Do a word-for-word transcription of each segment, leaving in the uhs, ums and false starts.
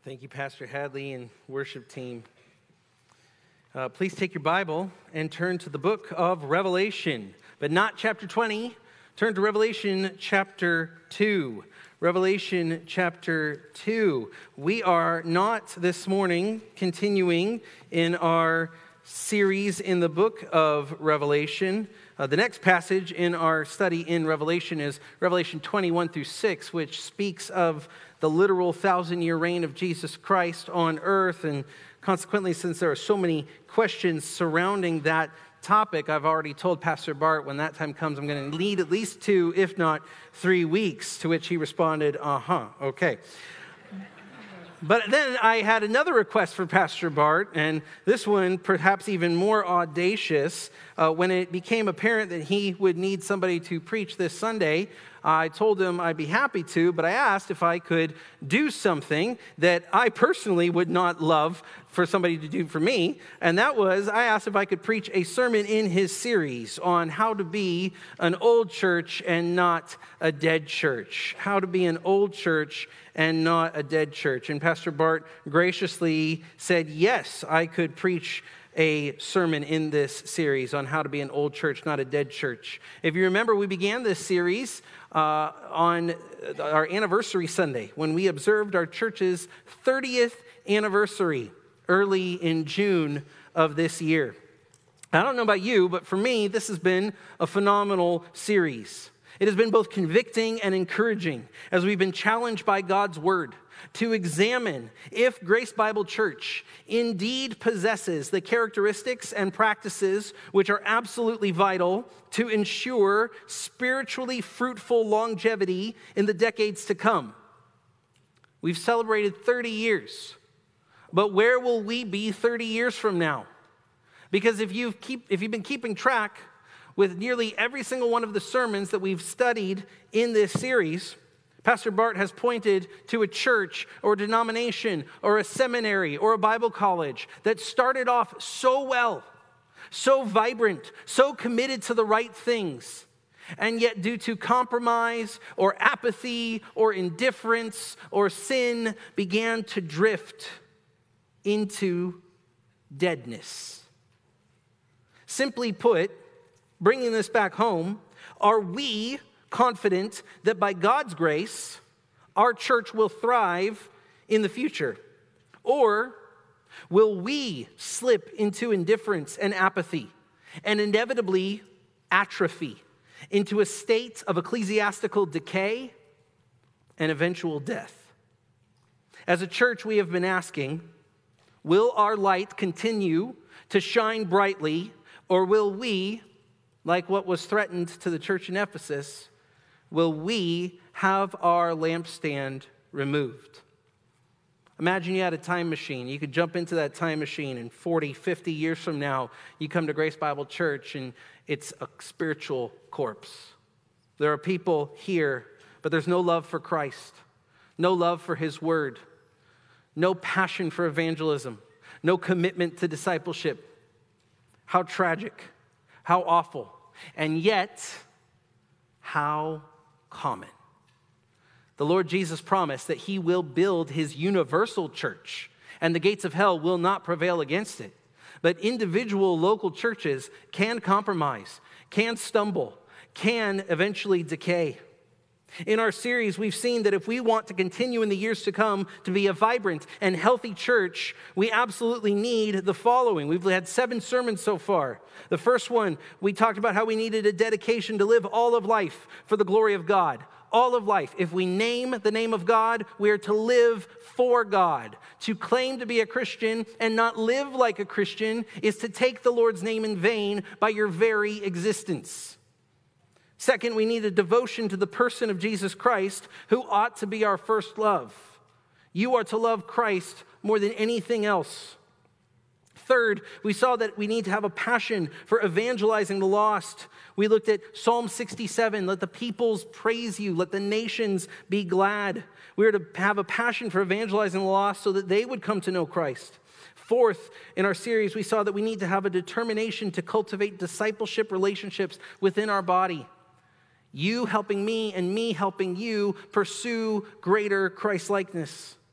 Thank you, Pastor Hadley and worship team. Uh, please take your Bible and turn to the book of Revelation, but not chapter twenty. Turn to Revelation chapter two. Revelation chapter two. We are not this morning continuing in our series in the book of Revelation. Uh, the next passage in our study in Revelation is Revelation twenty-one through six, which speaks of the literal thousand-year reign of Jesus Christ on earth. And consequently, since there are so many questions surrounding that topic, I've already told Pastor Bart when that time comes, I'm going to need at least two, if not three weeks, to which he responded, uh-huh, okay. But then I had another request for Pastor Bart, and this one perhaps even more audacious. Uh, when it became apparent that he would need somebody to preach this Sunday, I told him I'd be happy to, but I asked if I could do something that I personally would not love for somebody to do for me, and that was I asked if I could preach a sermon in his series on how to be an old church and not a dead church. How to be an old church and not a dead church. And Pastor Bart graciously said, yes, I could preach a sermon in this series on how to be an old church, not a dead church. If you remember, we began this series uh, on our anniversary Sunday when we observed our church's thirtieth anniversary early in June of this year. I don't know about you, but for me, this has been a phenomenal series. It has been both convicting and encouraging as we've been challenged by God's word to examine if Grace Bible Church indeed possesses the characteristics and practices which are absolutely vital to ensure spiritually fruitful longevity in the decades to come. We've celebrated thirty years, but where will we be thirty years from now? Because if you've, keep, if you've been keeping track with nearly every single one of the sermons that we've studied in this series, Pastor Bart has pointed to a church or a denomination or a seminary or a Bible college that started off so well, so vibrant, so committed to the right things, and yet due to compromise or apathy or indifference or sin began to drift into deadness. Simply put, bringing this back home, are we confident that by God's grace, our church will thrive in the future? Or will we slip into indifference and apathy and inevitably atrophy into a state of ecclesiastical decay and eventual death? As a church, we have been asking, will our light continue to shine brightly, or will we, like what was threatened to the church in Ephesus, will we have our lampstand removed? Imagine you had a time machine. You could jump into that time machine and forty, fifty years from now, you come to Grace Bible Church and it's a spiritual corpse. There are people here, but there's no love for Christ, no love for His word, no passion for evangelism, no commitment to discipleship. How tragic. How awful, and yet, how common. The Lord Jesus promised that He will build His universal church, and the gates of hell will not prevail against it. But individual local churches can compromise, can stumble, can eventually decay. In our series, we've seen that if we want to continue in the years to come to be a vibrant and healthy church, we absolutely need the following. We've had seven sermons so far. The first one, we talked about how we needed a dedication to live all of life for the glory of God. All of life. If we name the name of God, we are to live for God. To claim to be a Christian and not live like a Christian is to take the Lord's name in vain by your very existence. Second, we need a devotion to the person of Jesus Christ, who ought to be our first love. You are to love Christ more than anything else. Third, we saw that we need to have a passion for evangelizing the lost. We looked at Psalm sixty-seven, let the peoples praise you, let the nations be glad. We are to have a passion for evangelizing the lost so that they would come to know Christ. Fourth, in our series, we saw that we need to have a determination to cultivate discipleship relationships within our body. You helping me and me helping you pursue greater Christ-likeness.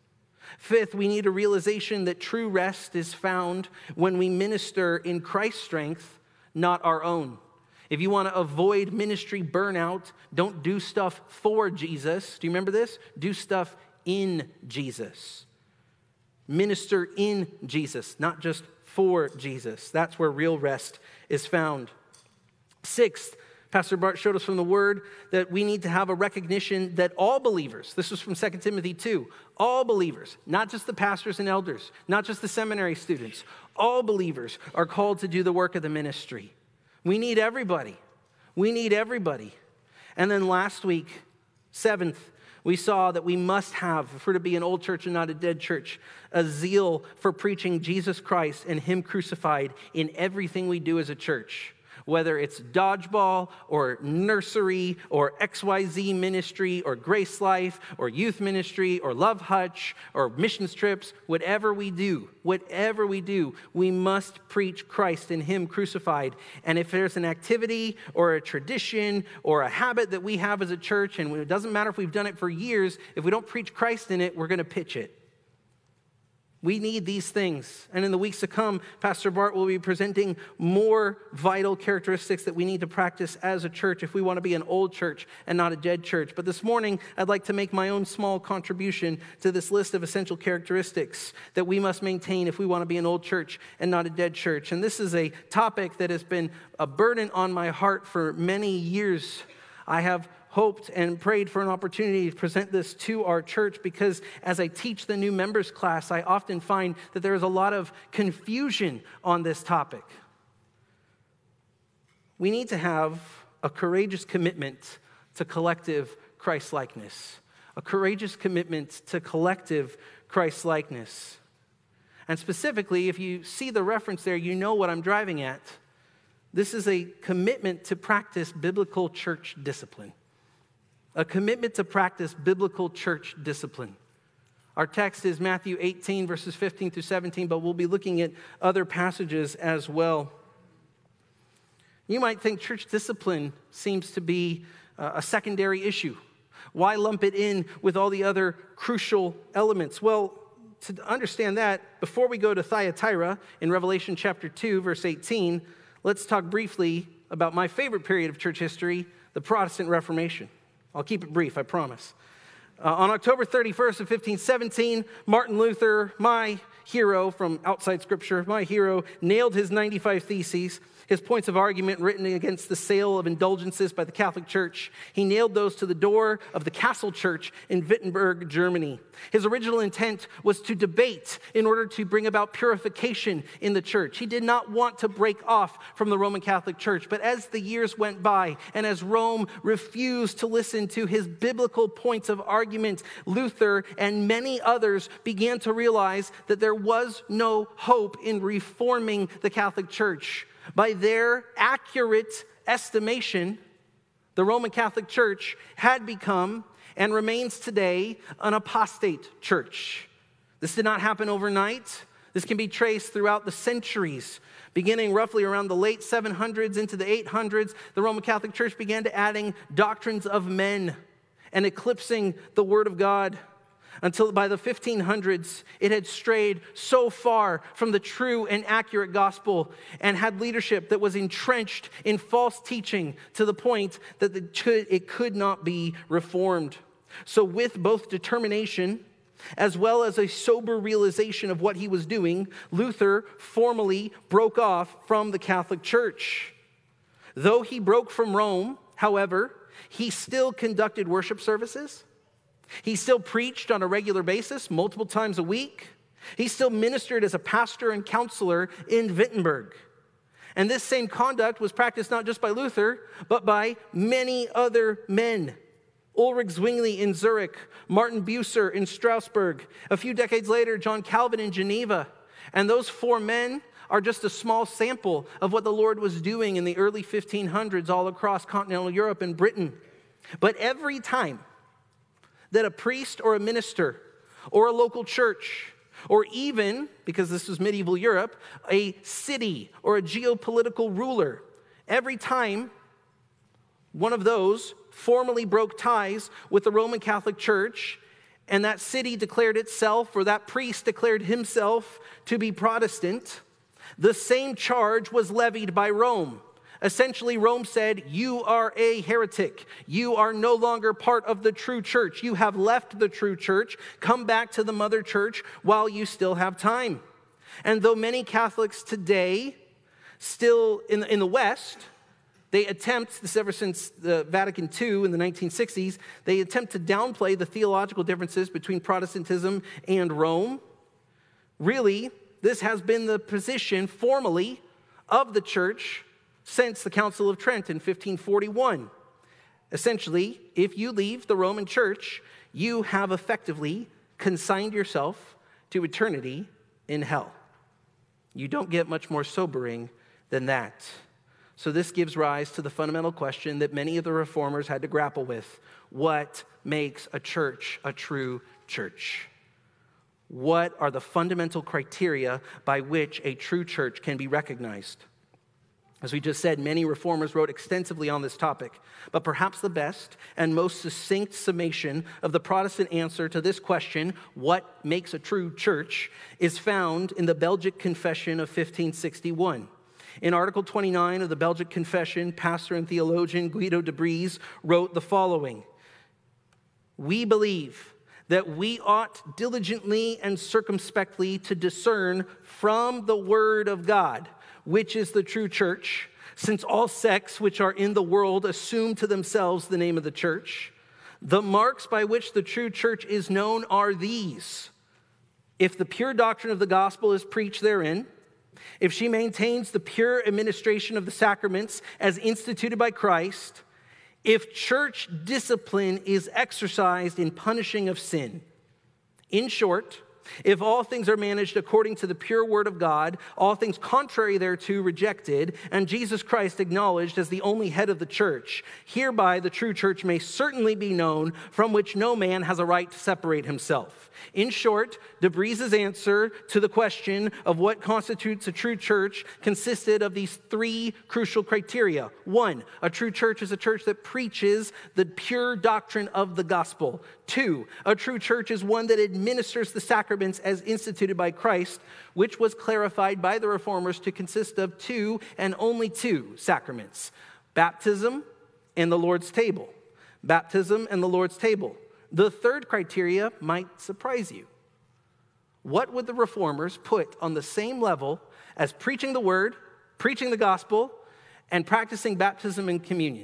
Fifth, we need a realization that true rest is found when we minister in Christ's strength, not our own. If you want to avoid ministry burnout, don't do stuff for Jesus. Do you remember this? Do stuff in Jesus. Minister in Jesus, not just for Jesus. That's where real rest is found. Sixth, Pastor Bart showed us from the Word that we need to have a recognition that all believers, this was from Second Timothy two, all believers, not just the pastors and elders, not just the seminary students, all believers are called to do the work of the ministry. We need everybody. We need everybody. And then last week, seventh, we saw that we must have, if we're to be an old church and not a dead church, a zeal for preaching Jesus Christ and Him crucified in everything we do as a church. Whether it's dodgeball or nursery or X Y Z ministry or Grace Life or youth ministry or Love Hutch or missions trips, whatever we do, whatever we do, we must preach Christ and Him crucified. And if there's an activity or a tradition or a habit that we have as a church, and it doesn't matter if we've done it for years, if we don't preach Christ in it, we're going to pitch it. We need these things. And in the weeks to come, Pastor Bart will be presenting more vital characteristics that we need to practice as a church if we want to be an old church and not a dead church. But this morning, I'd like to make my own small contribution to this list of essential characteristics that we must maintain if we want to be an old church and not a dead church. And this is a topic that has been a burden on my heart for many years. I have hoped and prayed for an opportunity to present this to our church because as I teach the new members class, I often find that there is a lot of confusion on this topic. We need to have a courageous commitment to collective Christ-likeness. A courageous commitment to collective Christ-likeness. And specifically, if you see the reference there, you know what I'm driving at. This is a commitment to practice biblical church discipline. A commitment to practice biblical church discipline. Our text is Matthew eighteen, verses fifteen through seventeen, but we'll be looking at other passages as well. You might think church discipline seems to be a secondary issue. Why lump it in with all the other crucial elements? Well, to understand that, before we go to Thyatira in Revelation chapter two, verse eighteen, let's talk briefly about my favorite period of church history, the Protestant Reformation. I'll keep it brief, I promise. Uh, on October thirty-first of fifteen seventeen, Martin Luther, my hero from outside Scripture, my hero, nailed his ninety-five Theses, his points of argument written against the sale of indulgences by the Catholic Church. He nailed those to the door of the Castle Church in Wittenberg, Germany. His original intent was to debate in order to bring about purification in the church. He did not want to break off from the Roman Catholic Church, but as the years went by and as Rome refused to listen to his biblical points of argument, Luther and many others began to realize that there was no hope in reforming the Catholic Church. By their accurate estimation, the Roman Catholic Church had become and remains today an apostate church. This did not happen overnight. This can be traced throughout the centuries. Beginning roughly around the late seven hundreds into the eight hundreds, the Roman Catholic Church began to adding doctrines of men and eclipsing the Word of God. Until by the fifteen hundreds, it had strayed so far from the true and accurate gospel and had leadership that was entrenched in false teaching to the point that it could not be reformed. So with both determination as well as a sober realization of what he was doing, Luther formally broke off from the Catholic Church. Though he broke from Rome, however, he still conducted worship services. He still preached on a regular basis, multiple times a week. He still ministered as a pastor and counselor in Wittenberg. And this same conduct was practiced not just by Luther, but by many other men. Ulrich Zwingli in Zurich, Martin Bucer in Strasbourg. A few decades later, John Calvin in Geneva. And those four men are just a small sample of what the Lord was doing in the early fifteen hundreds all across continental Europe and Britain. But every time that a priest or a minister or a local church, or even, because this was medieval Europe, a city or a geopolitical ruler, every time one of those formally broke ties with the Roman Catholic Church and that city declared itself, or that priest declared himself to be Protestant, the same charge was levied by Rome. Essentially, Rome said, you are a heretic. You are no longer part of the true church. You have left the true church. Come back to the mother church while you still have time. And though many Catholics today, still in the, in the West, they attempt, this ever since the Vatican Two in the nineteen sixties, they attempt to downplay the theological differences between Protestantism and Rome. Really, this has been the position formally of the church since the Council of Trent in fifteen forty-one. Essentially, if you leave the Roman Church, you have effectively consigned yourself to eternity in hell. You don't get much more sobering than that. So this gives rise to the fundamental question that many of the reformers had to grapple with. What makes a church a true church? What are the fundamental criteria by which a true church can be recognized? As we just said, many reformers wrote extensively on this topic, but perhaps the best and most succinct summation of the Protestant answer to this question, what makes a true church, is found in the Belgic Confession of fifteen sixty-one. In Article twenty-nine of the Belgic Confession, pastor and theologian Guido de Bries wrote the following: "We believe that we ought diligently and circumspectly to discern from the word of God which is the true church, since all sects which are in the world assume to themselves the name of the church. The marks by which the true church is known are these: if the pure doctrine of the gospel is preached therein, if she maintains the pure administration of the sacraments as instituted by Christ, if church discipline is exercised in punishing of sin. In short, if all things are managed according to the pure word of God, all things contrary thereto rejected, and Jesus Christ acknowledged as the only head of the church, hereby the true church may certainly be known, from which no man has a right to separate himself." In short, de Bries' answer to the question of what constitutes a true church consisted of these three crucial criteria. One, a true church is a church that preaches the pure doctrine of the gospel. Two, a true church is one that administers the sacraments as instituted by Christ, which was clarified by the reformers to consist of two and only two sacraments: baptism and the Lord's table. Baptism and the Lord's table. The third criteria might surprise you. What would the reformers put on the same level as preaching the word, preaching the gospel, and practicing baptism and communion?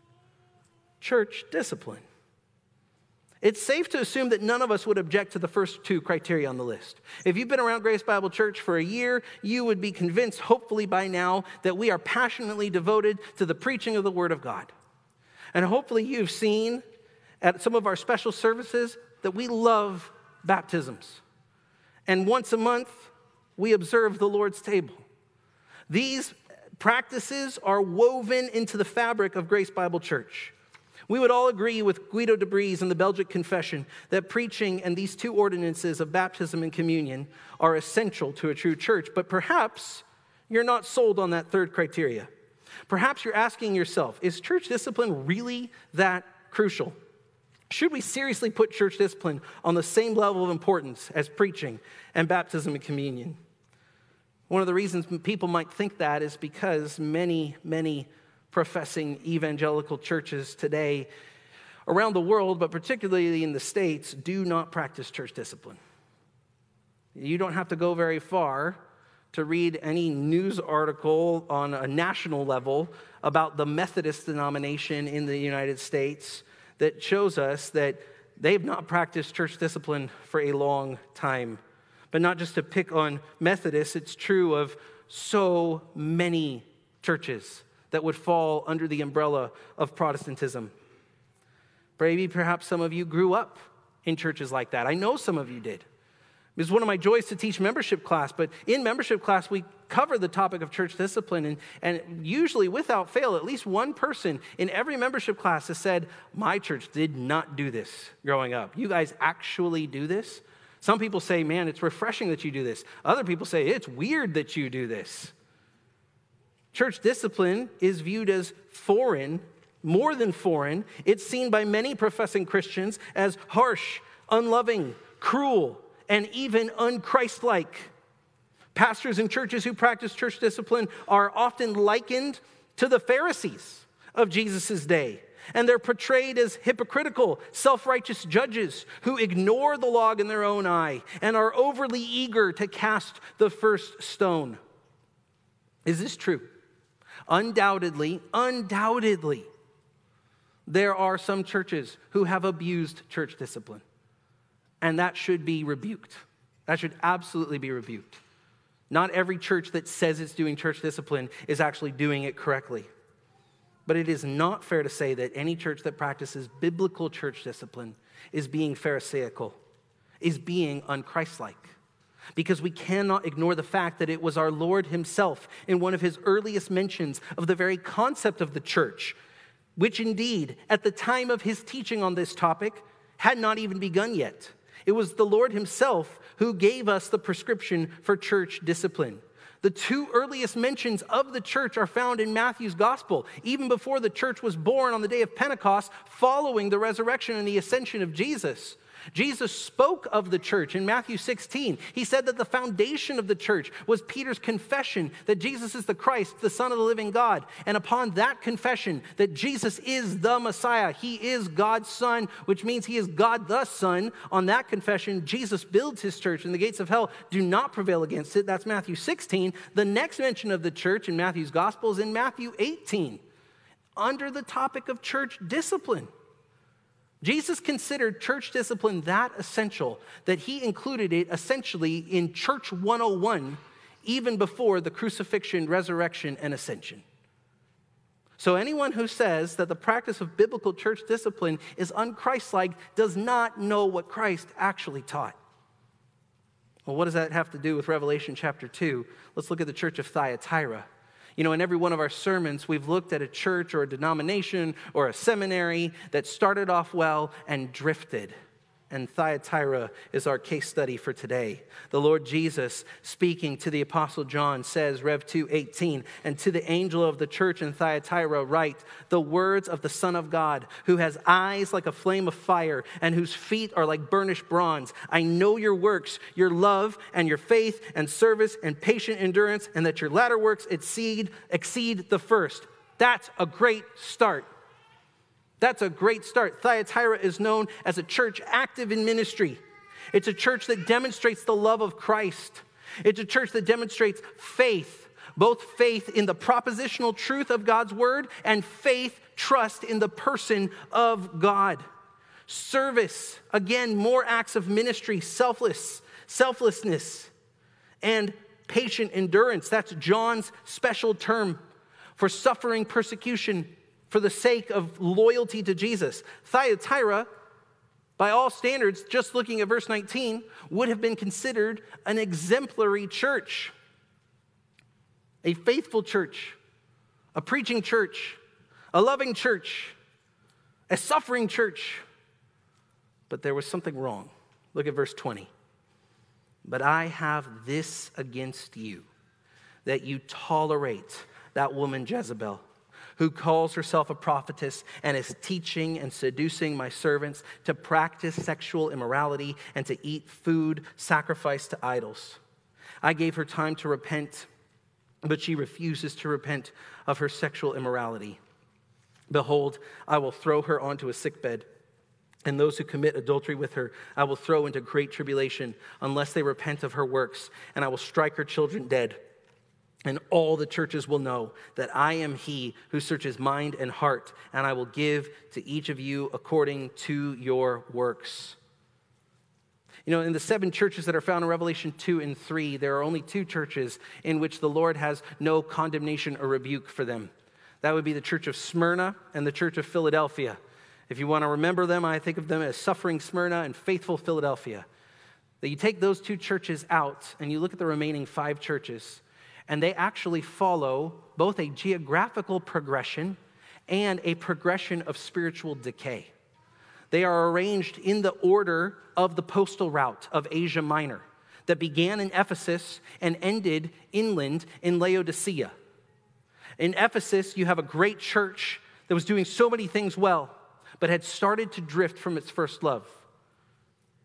Church discipline. It's safe to assume that none of us would object to the first two criteria on the list. If you've been around Grace Bible Church for a year, you would be convinced, hopefully by now, that we are passionately devoted to the preaching of the Word of God. And hopefully you've seen at some of our special services that we love baptisms. And once a month, we observe the Lord's table. These practices are woven into the fabric of Grace Bible Church. We would all agree with Guido de Bries and the Belgic Confession that preaching and these two ordinances of baptism and communion are essential to a true church. But perhaps you're not sold on that third criteria. Perhaps you're asking yourself, is church discipline really that crucial? Should we seriously put church discipline on the same level of importance as preaching and baptism and communion? One of the reasons people might think that is because many, many professing evangelical churches today around the world, but particularly in the States, do not practice church discipline. You don't have to go very far to read any news article on a national level about the Methodist denomination in the United States that shows us that they've not practiced church discipline for a long time. But not just to pick on Methodists, it's true of so many churches that would fall under the umbrella of Protestantism. Maybe perhaps some of you grew up in churches like that. I know some of you did. It's one of my joys to teach membership class, but in membership class, we cover the topic of church discipline, and, and usually, without fail, at least one person in every membership class has said, my church did not do this growing up. You guys actually do this? Some people say, man, it's refreshing that you do this. Other people say, it's weird that you do this. Church discipline is viewed as foreign, more than foreign. It's seen by many professing Christians as harsh, unloving, cruel, and even unchristlike. Pastors in churches who practice church discipline are often likened to the Pharisees of Jesus' day. And they're portrayed as hypocritical, self-righteous judges who ignore the log in their own eye and are overly eager to cast the first stone. Is this true? Undoubtedly, undoubtedly, there are some churches who have abused church discipline. And that should be rebuked. That should absolutely be rebuked. Not every church that says it's doing church discipline is actually doing it correctly. But it is not fair to say that any church that practices biblical church discipline is being pharisaical, is being unchristlike. Because we cannot ignore the fact that it was our Lord himself in one of his earliest mentions of the very concept of the church, which indeed, at the time of his teaching on this topic, had not even begun yet. It was the Lord himself who gave us the prescription for church discipline. The two earliest mentions of the church are found in Matthew's gospel, even before the church was born on the day of Pentecost, following the resurrection and the ascension of Jesus. Jesus spoke of the church in Matthew sixteen. He said that the foundation of the church was Peter's confession that Jesus is the Christ, the Son of the living God. And upon that confession that Jesus is the Messiah, he is God's Son, which means he is God the Son. On that confession, Jesus builds his church, and the gates of hell do not prevail against it. That's Matthew sixteen. The next mention of the church in Matthew's gospel is in Matthew eighteen, under the topic of church discipline. Jesus considered church discipline that essential that he included it essentially in Church one oh one, even before the crucifixion, resurrection, and ascension. So anyone who says that the practice of biblical church discipline is unchristlike does not know what Christ actually taught. Well, what does that have to do with Revelation chapter two? Let's look at the church of Thyatira. You know, in every one of our sermons, we've looked at a church or a denomination or a seminary that started off well and drifted. And Thyatira is our case study for today. The Lord Jesus, speaking to the Apostle John, says, Rev two eighteen, and to the angel of the church in Thyatira write, the words of the Son of God, who has eyes like a flame of fire and whose feet are like burnished bronze. I know your works, your love and your faith and service and patient endurance, and that your latter works exceed, exceed the first. That's a great start. That's a great start. Thyatira is known as a church active in ministry. It's a church that demonstrates the love of Christ. It's a church that demonstrates faith, both faith in the propositional truth of God's word and faith, trust in the person of God. Service, again, more acts of ministry, selfless, selflessness, and patient endurance. That's John's special term for suffering persecution for the sake of loyalty to Jesus. Thyatira, by all standards, just looking at verse nineteen, would have been considered an exemplary church, a faithful church, a preaching church, a loving church, a suffering church. But there was something wrong. Look at verse twenty. But I have this against you, that you tolerate that woman Jezebel, who calls herself a prophetess and is teaching and seducing my servants to practice sexual immorality and to eat food sacrificed to idols. I gave her time to repent, but she refuses to repent of her sexual immorality. Behold, I will throw her onto a sickbed, and those who commit adultery with her I will throw into great tribulation unless they repent of her works, and I will strike her children dead. And all the churches will know that I am he who searches mind and heart, and I will give to each of you according to your works. You know, in the seven churches that are found in Revelation two and three, there are only two churches in which the Lord has no condemnation or rebuke for them. That would be the church of Smyrna and the church of Philadelphia. If you want to remember them, I think of them as suffering Smyrna and faithful Philadelphia. That you take those two churches out and you look at the remaining five churches, and they actually follow both a geographical progression and a progression of spiritual decay. They are arranged in the order of the postal route of Asia Minor that began in Ephesus and ended inland in Laodicea. In Ephesus, you have a great church that was doing so many things well, but had started to drift from its first love.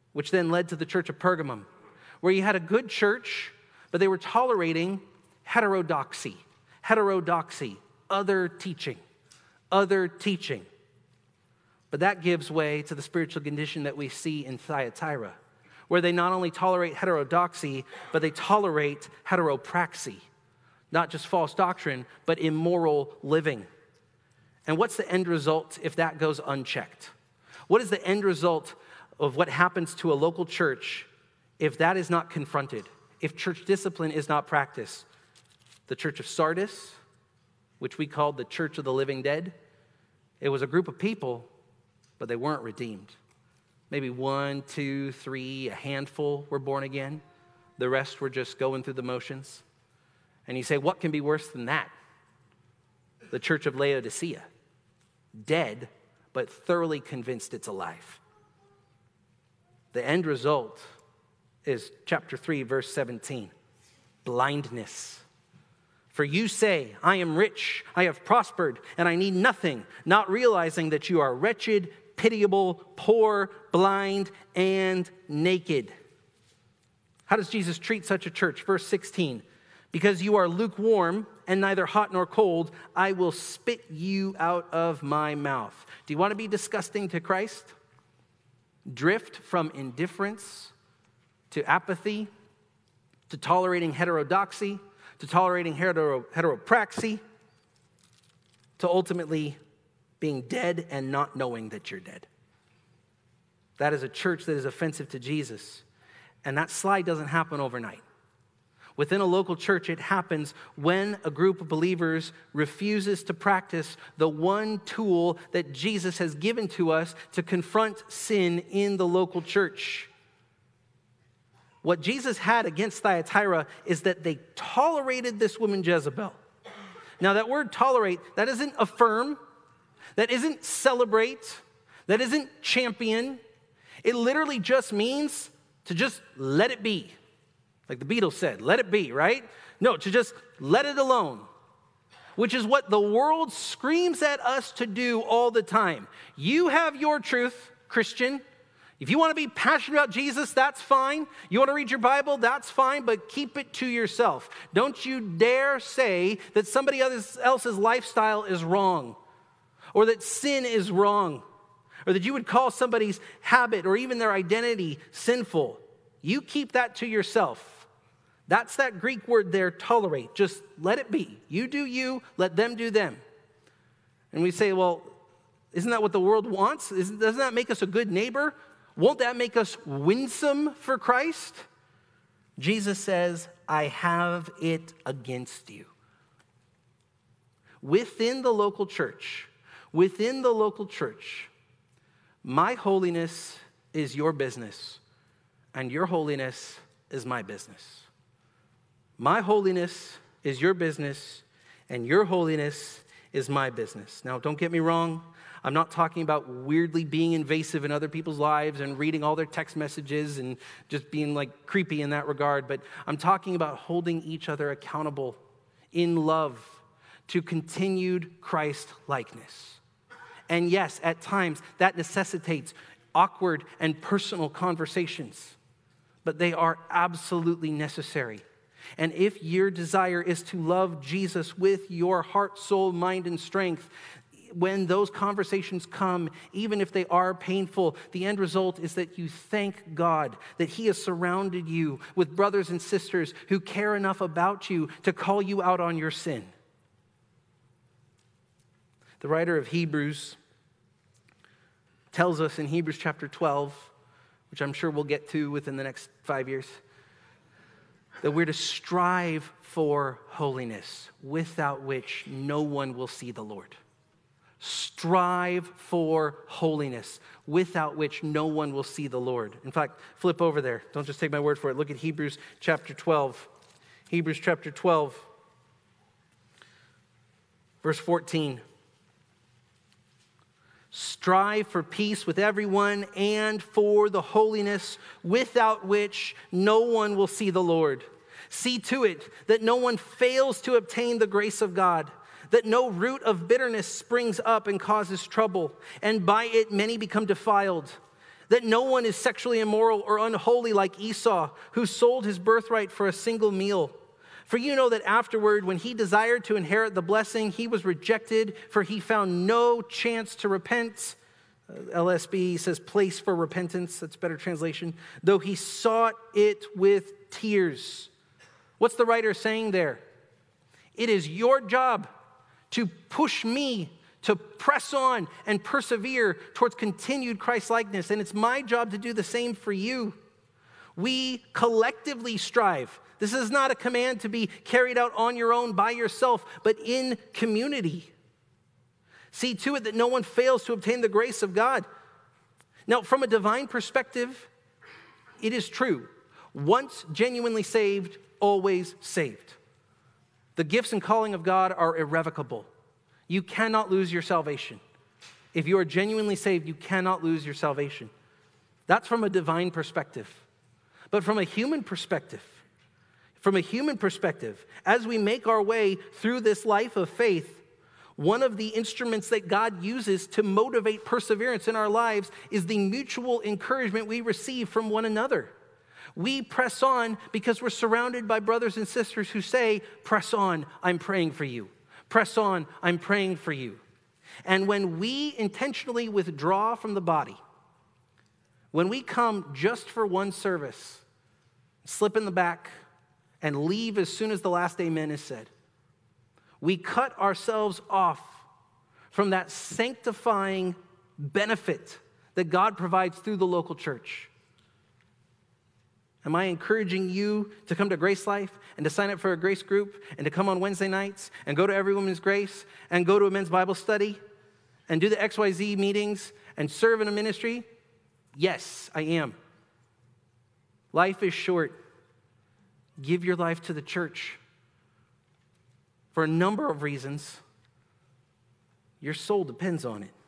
which then led to the church of Pergamum, where you had a good church, but they were tolerating heterodoxy, heterodoxy, other teaching, other teaching. But that gives way to the spiritual condition that we see in Thyatira, where they not only tolerate heterodoxy, but they tolerate heteropraxy, not just false doctrine, but immoral living. And what's the end result if that goes unchecked? What is the end result of what happens to a local church if that is not confronted, if church discipline is not practiced? The church of Sardis, which we called the church of the living dead, it was a group of people, but they weren't redeemed. Maybe one, two, three, a handful were born again. The rest were just going through the motions. And you say, what can be worse than that? The church of Laodicea, dead, but thoroughly convinced it's alive. The end result is chapter three, verse seventeen, blindness. For you say, I am rich, I have prospered, and I need nothing, not realizing that you are wretched, pitiable, poor, blind, and naked. How does Jesus treat such a church? Verse sixteen, because you are lukewarm and neither hot nor cold, I will spit you out of my mouth. Do you want to be disgusting to Christ? Drift from indifference to apathy, to tolerating heterodoxy, to tolerating hetero, heteropraxy, to ultimately being dead and not knowing that you're dead. That is a church that is offensive to Jesus. And that slide doesn't happen overnight. Within a local church, it happens when a group of believers refuses to practice the one tool that Jesus has given to us to confront sin in the local church. What Jesus had against Thyatira is that they tolerated this woman Jezebel. Now, that word tolerate, that isn't affirm, that isn't celebrate, that isn't champion. It literally just means to just let it be. Like the Beatles said, let it be, right? No, to just let it alone, which is what the world screams at us to do all the time. You have your truth, Christian. If you want to be passionate about Jesus, that's fine. You want to read your Bible, that's fine, but keep it to yourself. Don't you dare say that somebody else's lifestyle is wrong, or that sin is wrong, or that you would call somebody's habit or even their identity sinful. You keep that to yourself. That's that Greek word there, tolerate. Just let it be. You do you, let them do them. And we say, well, isn't that what the world wants? Isn't, doesn't that make us a good neighbor? Won't that make us winsome for Christ? Jesus says, I have it against you. Within the local church, within the local church, my holiness is your business, and your holiness is my business. My holiness is your business, and your holiness is my business. Now, don't get me wrong. I'm not talking about weirdly being invasive in other people's lives and reading all their text messages and just being like creepy in that regard, but I'm talking about holding each other accountable in love to continued Christ-likeness. And yes, at times that necessitates awkward and personal conversations, but they are absolutely necessary. And if your desire is to love Jesus with your heart, soul, mind, and strength, when those conversations come, even if they are painful, the end result is that you thank God that He has surrounded you with brothers and sisters who care enough about you to call you out on your sin. The writer of Hebrews tells us in Hebrews chapter twelve, which I'm sure we'll get to within the next five years, that we're to strive for holiness, without which no one will see the Lord. Strive for holiness, without which no one will see the Lord. In fact, flip over there. Don't just take my word for it. Look at Hebrews chapter twelve. Hebrews chapter twelve, verse fourteen. Strive for peace with everyone and for the holiness without which no one will see the Lord. See to it that no one fails to obtain the grace of God, that no root of bitterness springs up and causes trouble, and by it many become defiled. that no one is sexually immoral or unholy like Esau, who sold his birthright for a single meal. For you know that afterward, when he desired to inherit the blessing, he was rejected, for he found no chance to repent. Uh, L S B says place for repentance. That's a better translation. Though he sought it with tears. What's the writer saying there? It is your job to push me to press on and persevere towards continued Christ-likeness. And it's my job to do the same for you. We collectively strive. This is not a command to be carried out on your own by yourself, but in community. See to it that no one fails to obtain the grace of God. Now, from a divine perspective, it is true. Once genuinely saved, always saved. The gifts and calling of God are irrevocable. You cannot lose your salvation. If you are genuinely saved, you cannot lose your salvation. That's from a divine perspective. But from a human perspective, from a human perspective, as we make our way through this life of faith, one of the instruments that God uses to motivate perseverance in our lives is the mutual encouragement we receive from one another. We press on because we're surrounded by brothers and sisters who say, press on, I'm praying for you. Press on, I'm praying for you. And when we intentionally withdraw from the body, when we come just for one service, slip in the back, and leave as soon as the last amen is said, we cut ourselves off from that sanctifying benefit that God provides through the local church. Am I encouraging you to come to Grace Life and to sign up for a grace group and to come on Wednesday nights and go to Every Woman's Grace and go to a men's Bible study and do the X Y Z meetings and serve in a ministry? Yes, I am. Life is short. Give your life to the church. For a number of reasons, your soul depends on it.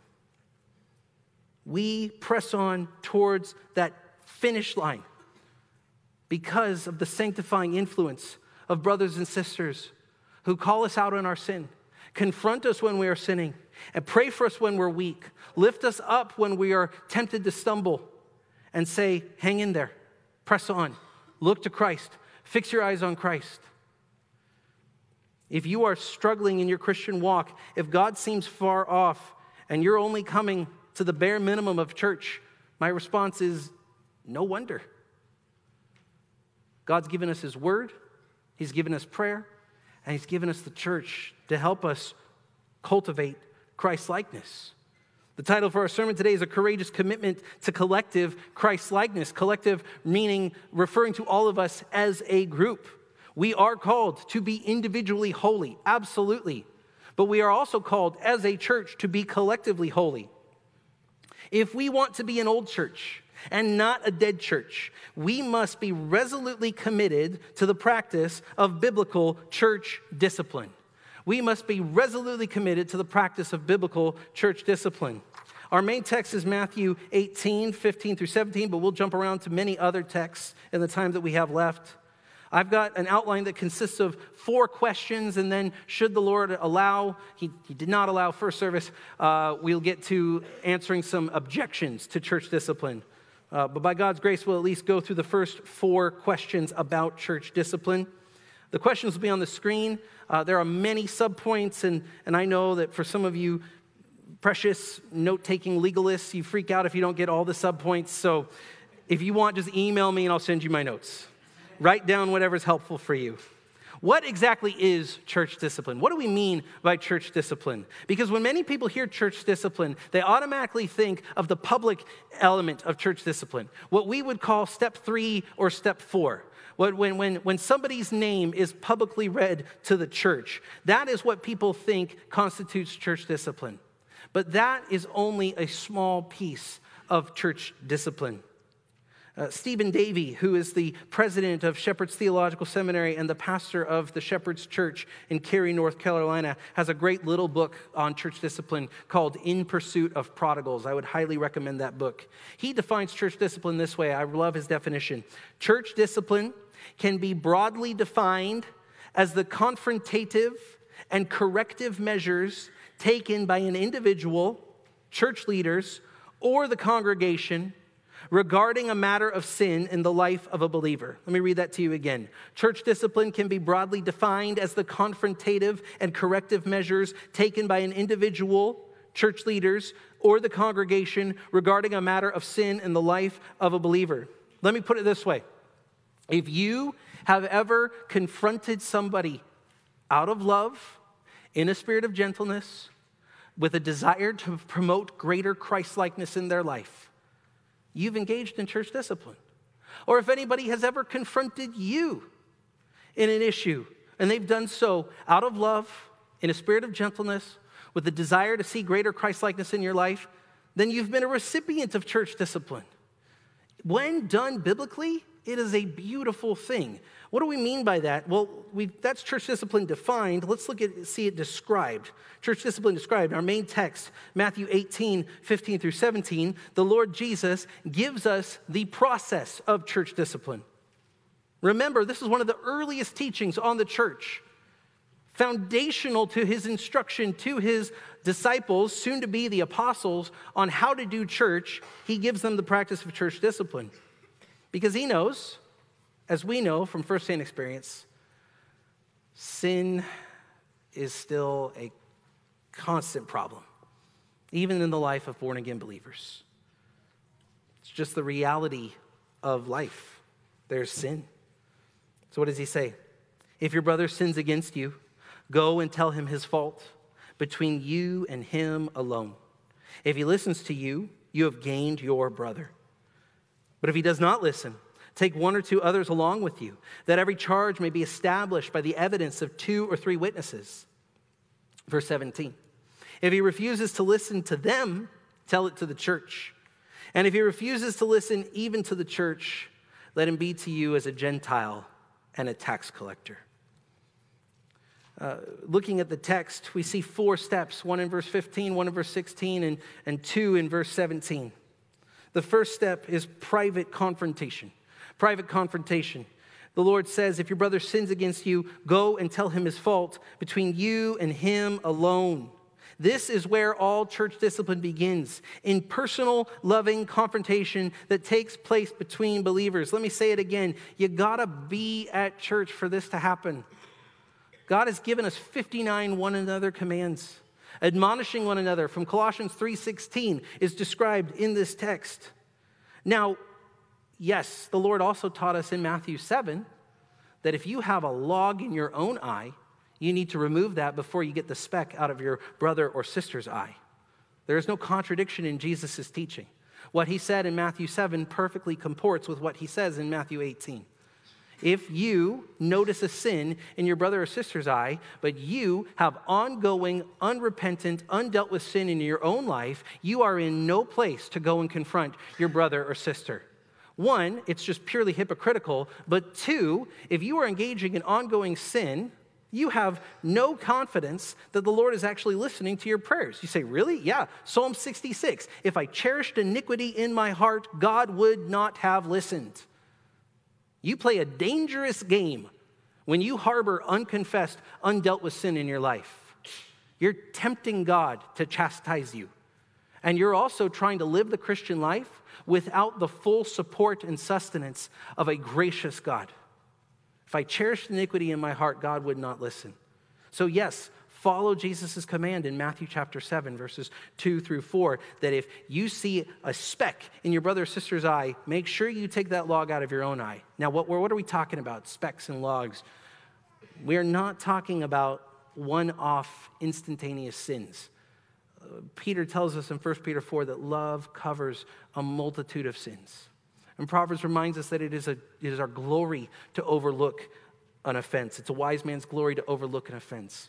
We press on towards that finish line because of the sanctifying influence of brothers and sisters who call us out on our sin, confront us when we are sinning, and pray for us when we're weak, lift us up when we are tempted to stumble, and say, hang in there, press on, look to Christ, fix your eyes on Christ. If you are struggling in your Christian walk, if God seems far off and you're only coming to the bare minimum of church, my response is, no wonder. God's given us His word, He's given us prayer, and He's given us the church to help us cultivate Christ-likeness. The title for our sermon today is A Courageous Commitment to Collective Christ-likeness. Collective meaning referring to all of us as a group. We are called to be individually holy, absolutely. But we are also called as a church to be collectively holy. If we want to be an old church and not a dead church, we must be resolutely committed to the practice of biblical church discipline. We must be resolutely committed to the practice of biblical church discipline. Our main text is Matthew eighteen, fifteen through seventeen, but we'll jump around to many other texts in the time that we have left. I've got an outline that consists of four questions, and then should the Lord allow, he, he did not allow first service, uh, we'll get to answering some objections to church discipline. Uh, but by God's grace, we'll at least go through the first four questions about church discipline. The questions will be on the screen. Uh, there are many subpoints, and, and I know that for some of you precious note-taking legalists, you freak out if you don't get all the subpoints. So if you want, just email me and I'll send you my notes. Write down whatever's helpful for you. What exactly is church discipline? What do we mean by church discipline? Because when many people hear church discipline, they automatically think of the public element of church discipline, what we would call step three or step four. When, when, when somebody's name is publicly read to the church, that is what people think constitutes church discipline. But that is only a small piece of church discipline. Uh, Stephen Davey, who is the president of Shepherd's Theological Seminary and the pastor of the Shepherd's Church in Cary, North Carolina, has a great little book on church discipline called In Pursuit of Prodigals. I would highly recommend that book. He defines church discipline this way. I love his definition. Church discipline can be broadly defined as the confrontative and corrective measures taken by an individual, church leaders, or the congregation regarding a matter of sin in the life of a believer. Let me read that to you again. Church discipline can be broadly defined as the confrontative and corrective measures taken by an individual, church leaders, or the congregation regarding a matter of sin in the life of a believer. Let me put it this way. If you have ever confronted somebody out of love, in a spirit of gentleness, with a desire to promote greater Christ-likeness in their life, you've engaged in church discipline. Or if anybody has ever confronted you in an issue, and they've done so out of love, in a spirit of gentleness, with the desire to see greater Christ-likeness in your life, then you've been a recipient of church discipline. When done biblically, it is a beautiful thing. What do we mean by that? Well, we, that's church discipline defined. Let's look at see it described. Church discipline described. Our main text, Matthew eighteen, fifteen through seventeen, the Lord Jesus gives us the process of church discipline. Remember, this is one of the earliest teachings on the church, foundational to his instruction to his disciples, soon to be the apostles, on how to do church. He gives them the practice of church discipline because he knows, as we know from firsthand experience, sin is still a constant problem, even in the life of born-again believers. It's just the reality of life. There's sin. So what does he say? If your brother sins against you, go and tell him his fault between you and him alone. If he listens to you, you have gained your brother. But if he does not listen, take one or two others along with you, that every charge may be established by the evidence of two or three witnesses. Verse seventeen. If he refuses to listen to them, tell it to the church. And if he refuses to listen even to the church, let him be to you as a Gentile and a tax collector. Uh, looking at the text, we see four steps, one in verse fifteen, one in verse sixteen, and, and two in verse seventeen. The first step is private confrontation. Private confrontation. The Lord says, if your brother sins against you, go and tell him his fault between you and him alone. This is where all church discipline begins, in personal, loving confrontation that takes place between believers. Let me say it again. You gotta be at church for this to happen. God has given us fifty-nine one another commands. Admonishing one another from Colossians three sixteen is described in this text. Now, yes, the Lord also taught us in Matthew seven that if you have a log in your own eye, you need to remove that before you get the speck out of your brother or sister's eye. There is no contradiction in Jesus' teaching. What he said in Matthew seven perfectly comports with what he says in Matthew eighteen. If you notice a sin in your brother or sister's eye, but you have ongoing, unrepentant, undealt with sin in your own life, you are in no place to go and confront your brother or sister. One, it's just purely hypocritical. But two, if you are engaging in ongoing sin, you have no confidence that the Lord is actually listening to your prayers. You say, really? Yeah. Psalm sixty-six. If I cherished iniquity in my heart, God would not have listened. You play a dangerous game when you harbor unconfessed, undealt with sin in your life. You're tempting God to chastise you. And you're also trying to live the Christian life without the full support and sustenance of a gracious God. If I cherished iniquity in my heart, God would not listen. So yes, follow Jesus' command in Matthew chapter seven, verses two through four, that if you see a speck in your brother or sister's eye, make sure you take that log out of your own eye. Now, what, what are we talking about, specks and logs? We're not talking about one-off instantaneous sins. Uh, Peter tells us in First Peter four that love covers a multitude of sins. And Proverbs reminds us that it is, a, it is our glory to overlook an offense. It's a wise man's glory to overlook an offense.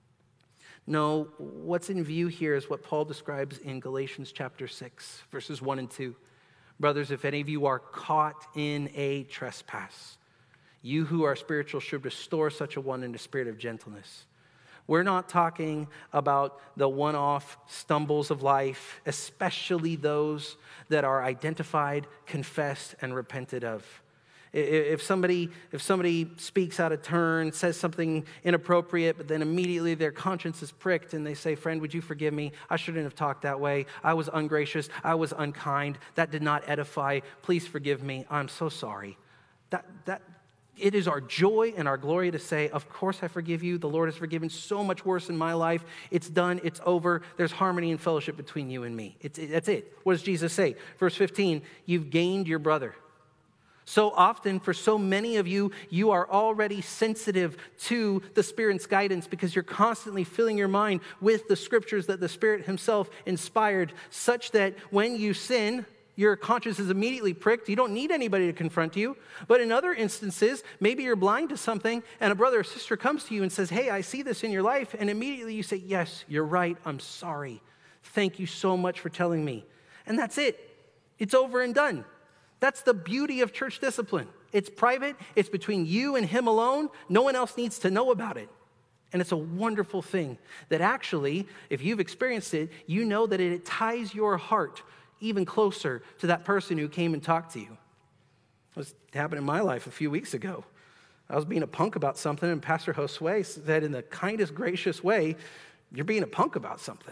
No, what's in view here is what Paul describes in Galatians chapter six, verses one and two. Brothers, if any of you are caught in a trespass, you who are spiritual should restore such a one in a spirit of gentleness. We're not talking about the one-off stumbles of life, especially those that are identified, confessed, and repented of. If somebody, if somebody speaks out of turn, says something inappropriate, but then immediately their conscience is pricked and they say, friend, would you forgive me? I shouldn't have talked that way. I was ungracious. I was unkind. That did not edify. Please forgive me. I'm so sorry. That, that, it is our joy and our glory to say, of course I forgive you. The Lord has forgiven so much worse in my life. It's done. It's over. There's harmony and fellowship between you and me. It's, it, that's it. What does Jesus say? Verse fifteen, you've gained your brother. So often, for so many of you, you are already sensitive to the Spirit's guidance because you're constantly filling your mind with the scriptures that the Spirit himself inspired, such that when you sin, your conscience is immediately pricked. You don't need anybody to confront you. But in other instances, maybe you're blind to something and a brother or sister comes to you and says, hey, I see this in your life. And immediately you say, yes, you're right. I'm sorry. Thank you so much for telling me. And that's it. It's over and done. That's the beauty of church discipline. It's private. It's between you and him alone. No one else needs to know about it. And it's a wonderful thing that actually, if you've experienced it, you know that it ties your heart even closer to that person who came and talked to you. It happened in my life a few weeks ago. I was being a punk about something, and Pastor Josue said in the kindest, gracious way, you're being a punk about something.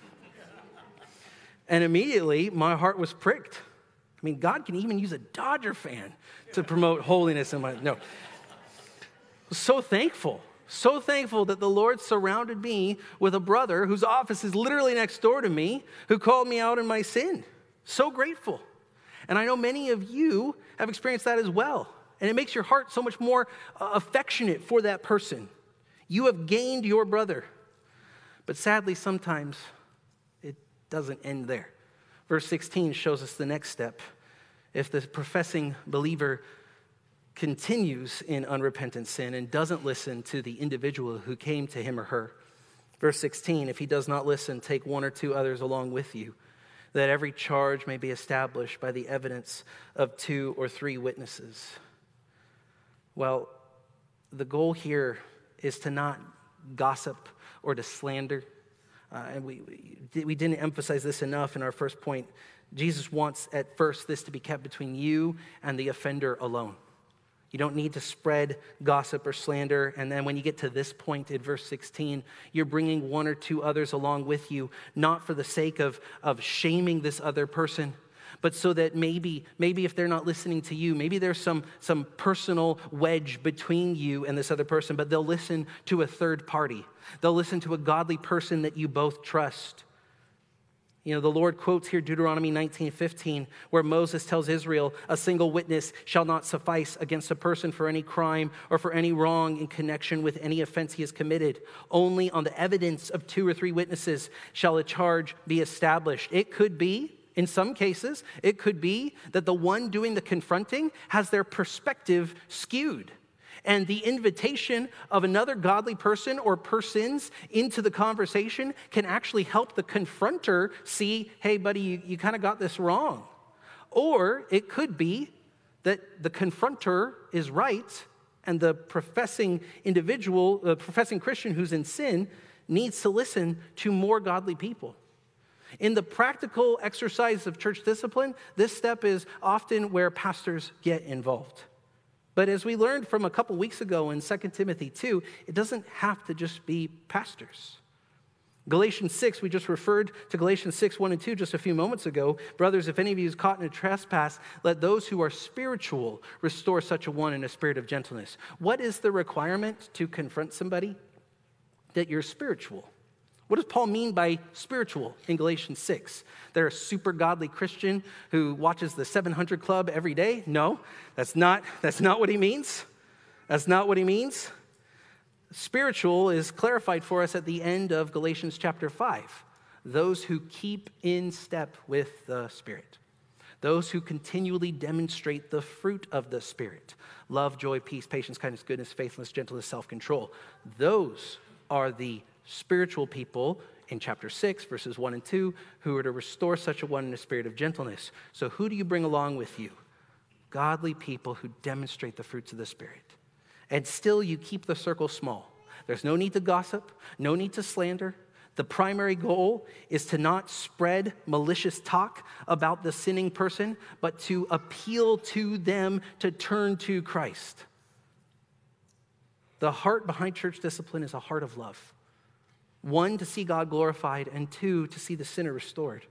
And immediately, my heart was pricked. I mean, God can even use a Dodger fan to promote holiness in my, no. I was so thankful, so thankful that the Lord surrounded me with a brother whose office is literally next door to me, who called me out in my sin. So grateful. And I know many of you have experienced that as well. And it makes your heart so much more uh, affectionate for that person. You have gained your brother. But sadly, sometimes it doesn't end there. Verse sixteen shows us the next step. If the professing believer continues in unrepentant sin and doesn't listen to the individual who came to him or her. Verse sixteen, if he does not listen, take one or two others along with you, that every charge may be established by the evidence of two or three witnesses. Well, the goal here is to not gossip or to slander. Uh, and we, we we didn't emphasize this enough in our first point. Jesus wants at first this to be kept between you and the offender alone. You don't need to spread gossip or slander. And then when you get to this point in verse sixteen, you're bringing one or two others along with you, not for the sake of, of shaming this other person, but so that maybe, maybe if they're not listening to you, maybe there's some, some personal wedge between you and this other person, but they'll listen to a third party. They'll listen to a godly person that you both trust. You know, the Lord quotes here Deuteronomy nineteen fifteen, where Moses tells Israel, a single witness shall not suffice against a person for any crime or for any wrong in connection with any offense he has committed. Only on the evidence of two or three witnesses shall a charge be established. It could be, in some cases, it could be that the one doing the confronting has their perspective skewed. And the invitation of another godly person or persons into the conversation can actually help the confronter see, hey, buddy, you, you kind of got this wrong. Or it could be that the confronter is right and the professing individual, the professing Christian who's in sin needs to listen to more godly people. In the practical exercise of church discipline, this step is often where pastors get involved. But as we learned from a couple weeks ago in Second Timothy two, it doesn't have to just be pastors. Galatians six, we just referred to Galatians six, one and two just a few moments ago. Brothers, if any of you is caught in a trespass, let those who are spiritual restore such a one in a spirit of gentleness. What is the requirement to confront somebody? That you're spiritual. What does Paul mean by spiritual in Galatians six? They're a super godly Christian who watches the seven hundred Club every day? No, that's not, that's not what he means. That's not what he means. Spiritual is clarified for us at the end of Galatians chapter five. Those who keep in step with the Spirit. Those who continually demonstrate the fruit of the Spirit. Love, joy, peace, patience, kindness, goodness, faithfulness, gentleness, self-control. Those are the spiritual people in chapter six, verses one and two, who are to restore such a one in a spirit of gentleness. So who do you bring along with you? Godly people who demonstrate the fruits of the Spirit. And still you keep the circle small. There's no need to gossip, no need to slander. The primary goal is to not spread malicious talk about the sinning person, but to appeal to them to turn to Christ. The heart behind church discipline is a heart of love. One, to see God glorified, and two, to see the sinner restored.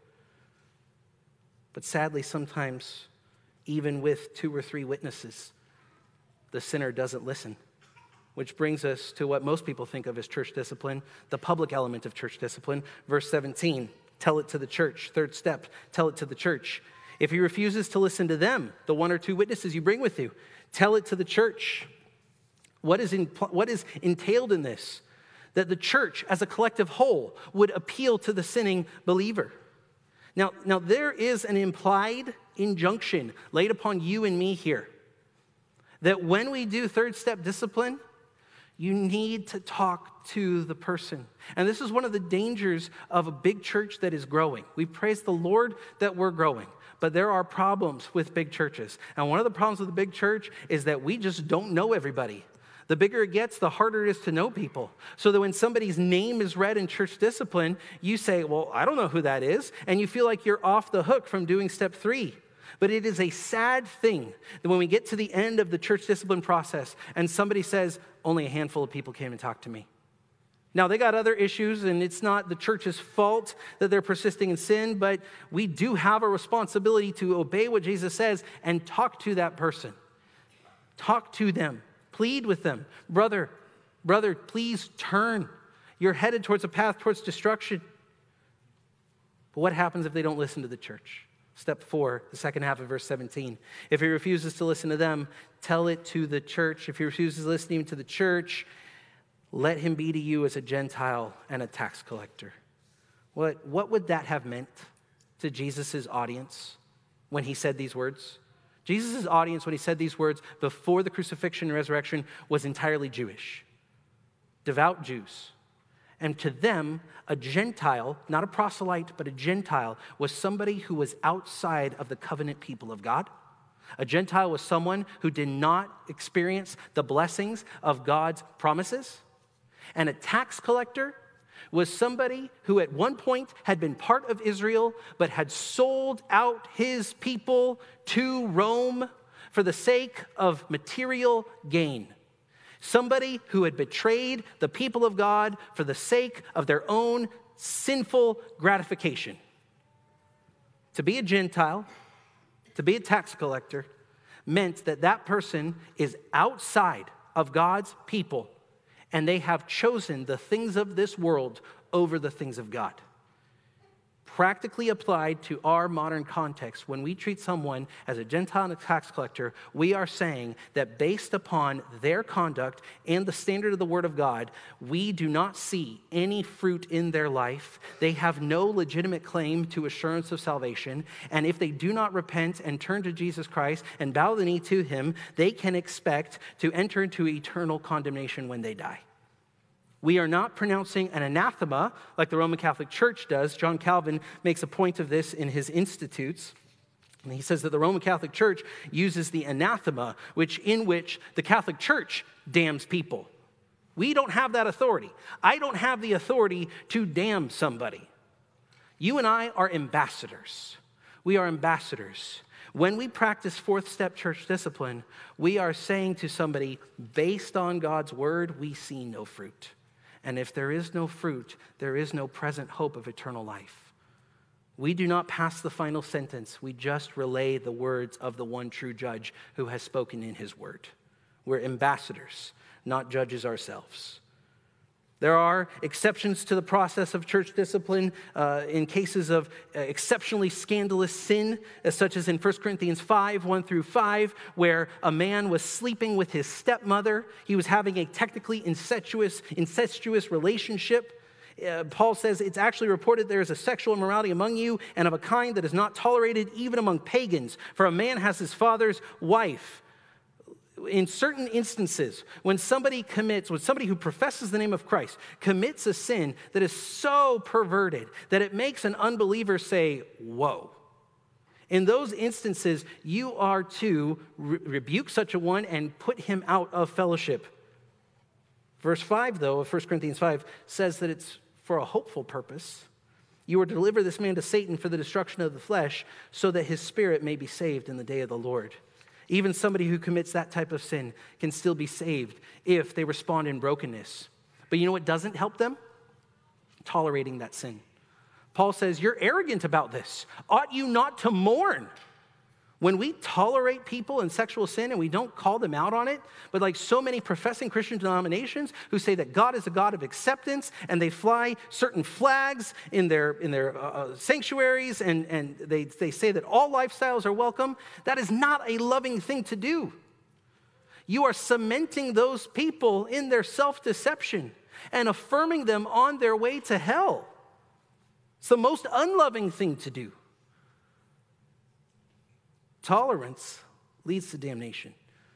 But sadly, sometimes, even with two or three witnesses, the sinner doesn't listen. Which brings us to what most people think of as church discipline, the public element of church discipline. Verse seventeen, tell it to the church. Third step, tell it to the church. If he refuses to listen to them, the one or two witnesses you bring with you, tell it to the church. What is, in, what is entailed in this? That the church as a collective whole would appeal to the sinning believer. Now, now there is an implied injunction laid upon you and me here that when we do third step discipline, you need to talk to the person. And this is one of the dangers of a big church that is growing. We praise the Lord that we're growing, but there are problems with big churches. And one of the problems with the big church is that we just don't know everybody. The bigger it gets, the harder it is to know people. So that when somebody's name is read in church discipline, you say, well, I don't know who that is. And you feel like you're off the hook from doing step three. But it is a sad thing that when we get to the end of the church discipline process and somebody says, only a handful of people came and talked to me. Now, they got other issues, and it's not the church's fault that they're persisting in sin, but we do have a responsibility to obey what Jesus says and talk to that person. Talk to them. Plead with them. Brother, brother, please turn. You're headed towards a path towards destruction. But what happens if they don't listen to the church? Step four, the second half of verse seventeen. If he refuses to listen to them, tell it to the church. If he refuses to listen even to the church, let him be to you as a Gentile and a tax collector. What, what would that have meant to Jesus' audience when he said these words? Jesus' audience, when he said these words before the crucifixion and resurrection, was entirely Jewish, devout Jews. And to them, a Gentile, not a proselyte, but a Gentile, was somebody who was outside of the covenant people of God. A Gentile was someone who did not experience the blessings of God's promises. And a tax collector was somebody who at one point had been part of Israel, but had sold out his people to Rome for the sake of material gain. Somebody who had betrayed the people of God for the sake of their own sinful gratification. To be a Gentile, to be a tax collector, meant that that person is outside of God's people, and they have chosen the things of this world over the things of God. Practically applied to our modern context, when we treat someone as a Gentile and a tax collector, we are saying that based upon their conduct and the standard of the Word of God, we do not see any fruit in their life. They have no legitimate claim to assurance of salvation. And if they do not repent and turn to Jesus Christ and bow the knee to him, they can expect to enter into eternal condemnation when they die. We are not pronouncing an anathema like the Roman Catholic Church does. John Calvin makes a point of this in his Institutes. And he says that the Roman Catholic Church uses the anathema, which in which the Catholic Church damns people. We don't have that authority. I don't have the authority to damn somebody. You and I are ambassadors. We are ambassadors. When we practice fourth step church discipline, we are saying to somebody, based on God's word, we see no fruit. And if there is no fruit, there is no present hope of eternal life. We do not pass the final sentence. We just relay the words of the one true judge who has spoken in his word. We're ambassadors, not judges ourselves. There are exceptions to the process of church discipline uh, in cases of uh, exceptionally scandalous sin, as such as in First Corinthians five, one through five, where a man was sleeping with his stepmother. He was having a technically incestuous, incestuous relationship. Uh, Paul says it's actually reported there is a sexual immorality among you, and of a kind that is not tolerated even among pagans. For a man has his father's wife. In certain instances, when somebody commits, when somebody who professes the name of Christ commits a sin that is so perverted that it makes an unbeliever say, whoa. In those instances, you are to re- rebuke such a one and put him out of fellowship. Verse five, though, of First Corinthians five, says that it's for a hopeful purpose. You are to deliver this man to Satan for the destruction of the flesh, so that his spirit may be saved in the day of the Lord. Even somebody who commits that type of sin can still be saved if they respond in brokenness. But you know what doesn't help them? Tolerating that sin. Paul says, you're arrogant about this. Ought you not to mourn? When we tolerate people in sexual sin and we don't call them out on it, but like so many professing Christian denominations who say that God is a God of acceptance, and they fly certain flags in their in their uh, sanctuaries, and, and they, they say that all lifestyles are welcome, that is not a loving thing to do. You are cementing those people in their self-deception and affirming them on their way to hell. It's the most unloving thing to do. Tolerance leads to damnation.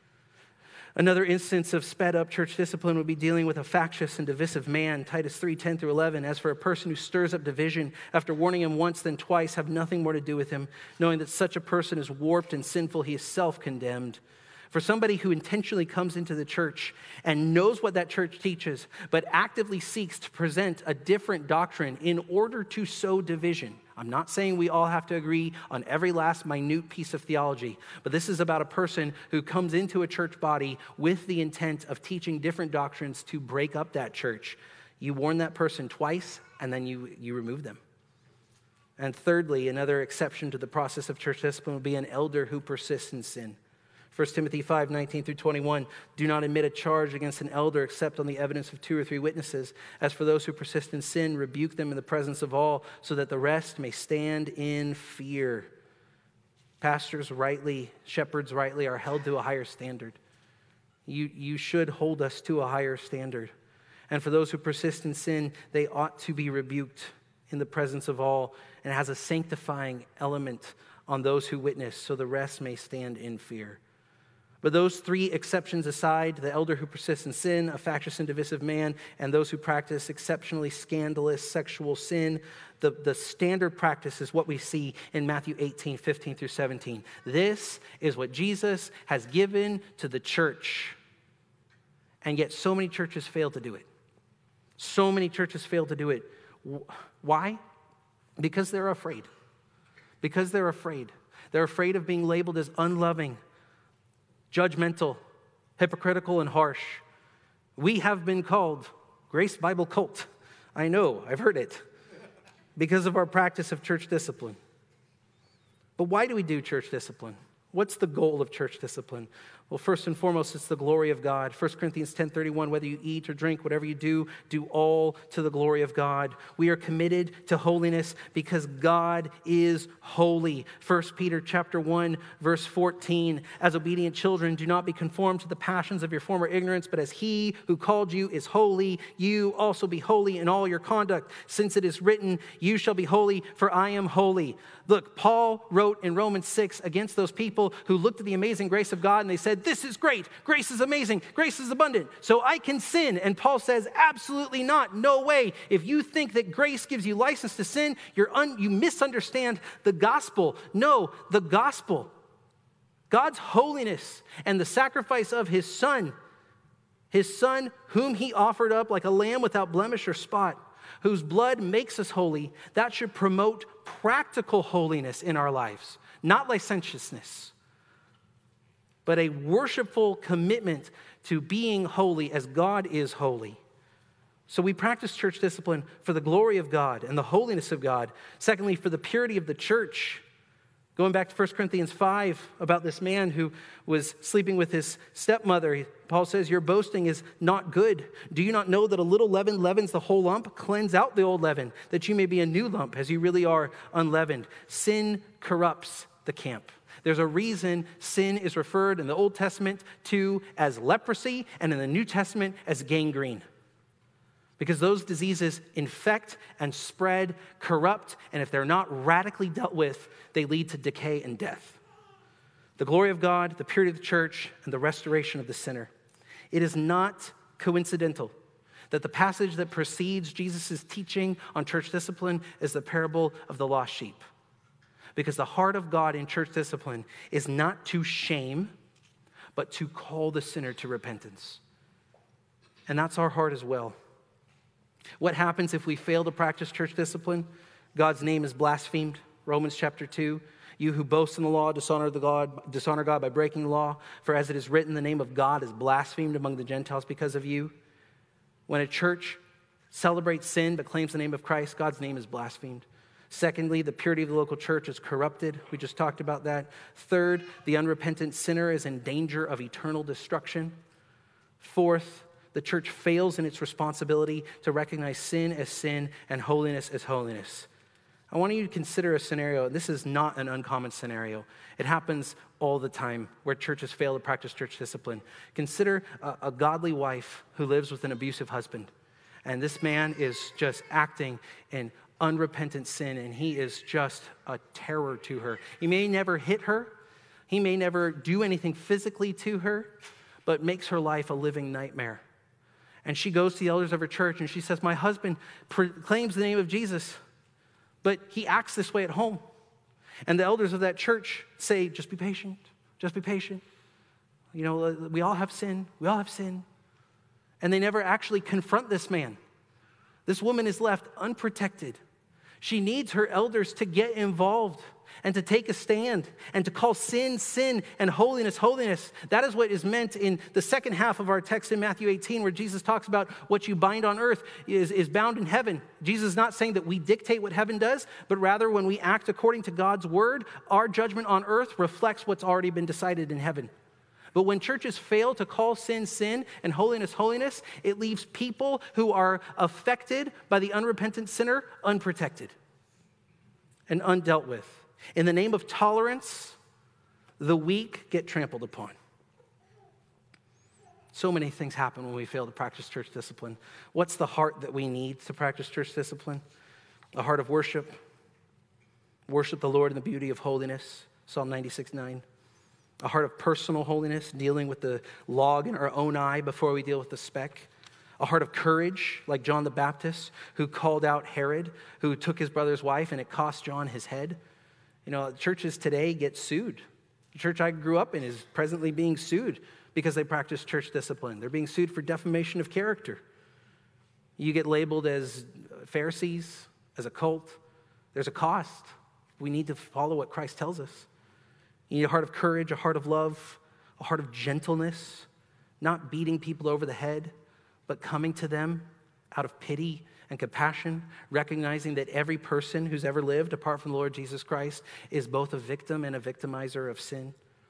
Another instance of sped up church discipline would be dealing with a factious and divisive man. Titus three, ten through eleven. As for a person who stirs up division, after warning him once, then twice, have nothing more to do with him, knowing that such a person is warped and sinful, he is self-condemned. For somebody who intentionally comes into the church and knows what that church teaches, but actively seeks to present a different doctrine in order to sow division. I'm not saying we all have to agree on every last minute piece of theology, but this is about a person who comes into a church body with the intent of teaching different doctrines to break up that church. You warn that person twice, and then you, you remove them. And thirdly, another exception to the process of church discipline would be an elder who persists in sin. First Timothy five, nineteen through twenty-one, do not admit a charge against an elder except on the evidence of two or three witnesses. As for those who persist in sin, rebuke them in the presence of all, so that the rest may stand in fear. Pastors rightly, shepherds rightly are held to a higher standard. You, you should hold us to a higher standard. And for those who persist in sin, they ought to be rebuked in the presence of all, and it has a sanctifying element on those who witness, so the rest may stand in fear. But those three exceptions aside, the elder who persists in sin, a factious and divisive man, and those who practice exceptionally scandalous sexual sin, the, the standard practice is what we see in Matthew eighteen, fifteen through seventeen. This is what Jesus has given to the church. And yet so many churches fail to do it. So many churches fail to do it. Why? Because they're afraid. Because they're afraid. They're afraid of being labeled as unloving, judgmental, hypocritical, and harsh. We have been called Grace Bible Cult. I know, I've heard it, because of our practice of church discipline. But why do we do church discipline? What's the goal of church discipline? Well, first and foremost, it's the glory of God. First Corinthians ten thirty-one, whether you eat or drink, whatever you do, do all to the glory of God. We are committed to holiness because God is holy. First Peter chapter one, verse fourteen, as obedient children, do not be conformed to the passions of your former ignorance, but as he who called you is holy, you also be holy in all your conduct, since it is written, you shall be holy, for I am holy. Look, Paul wrote in Romans six against those people who looked at the amazing grace of God and they said, this is great, grace is amazing, grace is abundant, so I can sin. And Paul says, absolutely not, no way. If you think that grace gives you license to sin, you're un- you misunderstand the gospel. No, the gospel, God's holiness and the sacrifice of his son, his son whom he offered up like a lamb without blemish or spot, whose blood makes us holy, that should promote practical holiness in our lives, not licentiousness, but a worshipful commitment to being holy as God is holy. So we practice church discipline for the glory of God and the holiness of God. Secondly, for the purity of the church. Going back to First Corinthians five about this man who was sleeping with his stepmother, Paul says, your boasting is not good. Do you not know that a little leaven leavens the whole lump? Cleanse out the old leaven, that you may be a new lump, as you really are unleavened. Sin corrupts the camp. There's a reason sin is referred in the Old Testament to as leprosy and in the New Testament as gangrene. Because those diseases infect and spread, corrupt, and if they're not radically dealt with, they lead to decay and death. The glory of God, the purity of the church, and the restoration of the sinner. It is not coincidental that the passage that precedes Jesus' teaching on church discipline is the parable of the lost sheep. Because the heart of God in church discipline is not to shame, but to call the sinner to repentance. And that's our heart as well. What happens if we fail to practice church discipline? God's name is blasphemed. Romans chapter two. You who boast in the law dishonor the God, dishonor God by breaking the law. For as it is written, the name of God is blasphemed among the Gentiles because of you. When a church celebrates sin but claims the name of Christ, God's name is blasphemed. Secondly, the purity of the local church is corrupted. We just talked about that. Third, the unrepentant sinner is in danger of eternal destruction. Fourth, the church fails in its responsibility to recognize sin as sin and holiness as holiness. I want you to consider a scenario. This is not an uncommon scenario. It happens all the time where churches fail to practice church discipline. Consider a, a godly wife who lives with an abusive husband. And this man is just acting in unrepentant sin, and he is just a terror to her. He may never hit her. He may never do anything physically to her, but makes her life a living nightmare. And she goes to the elders of her church, and she says, my husband proclaims the name of Jesus, but he acts this way at home. And the elders of that church say, just be patient, just be patient. You know, we all have sin, we all have sin. And they never actually confront this man. This woman is left unprotected. She needs her elders to get involved and to take a stand and to call sin, sin, and holiness, holiness. That is what is meant in the second half of our text in Matthew eighteen, where Jesus talks about what you bind on earth is, is bound in heaven. Jesus is not saying that we dictate what heaven does, but rather when we act according to God's word, our judgment on earth reflects what's already been decided in heaven. But when churches fail to call sin, sin, and holiness, holiness, it leaves people who are affected by the unrepentant sinner unprotected and undealt with. In the name of tolerance, the weak get trampled upon. So many things happen when we fail to practice church discipline. What's the heart that we need to practice church discipline? A heart of worship. Worship the Lord in the beauty of holiness. Psalm ninety-six nine. A heart of personal holiness, dealing with the log in our own eye before we deal with the speck. A heart of courage, like John the Baptist, who called out Herod, who took his brother's wife, and it cost John his head. You know, churches today get sued. The church I grew up in is presently being sued because they practice church discipline. They're being sued for defamation of character. You get labeled as Pharisees, as a cult. There's a cost. We need to follow what Christ tells us. You need a heart of courage, a heart of love, a heart of gentleness, not beating people over the head, but coming to them out of pity and compassion, recognizing that every person who's ever lived apart from the Lord Jesus Christ is both a victim and a victimizer of sin.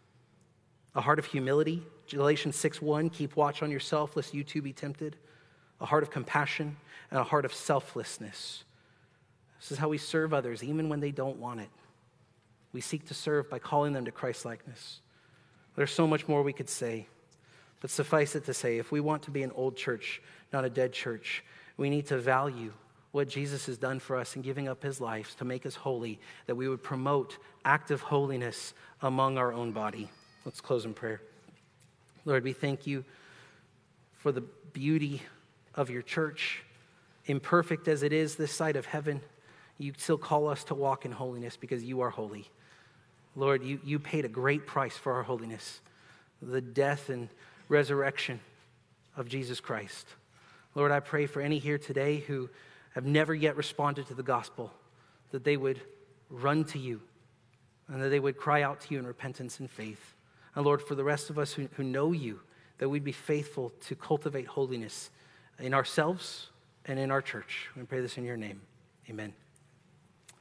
A heart of humility, Galatians six one, keep watch on yourself lest you too be tempted. A heart of compassion and a heart of selflessness. This is how we serve others even when they don't want it. We seek to serve by calling them to Christ-likeness. There's so much more we could say, but suffice it to say, if we want to be an old church, not a dead church, we need to value what Jesus has done for us in giving up his life to make us holy, that we would promote active holiness among our own body. Let's close in prayer. Lord, we thank you for the beauty of your church. Imperfect as it is this side of heaven, you still call us to walk in holiness because you are holy. Lord, you, you paid a great price for our holiness, the death and resurrection of Jesus Christ. Lord, I pray for any here today who have never yet responded to the gospel, that they would run to you and that they would cry out to you in repentance and faith. And Lord, for the rest of us who, who know you, that we'd be faithful to cultivate holiness in ourselves and in our church. We pray this in your name. Amen.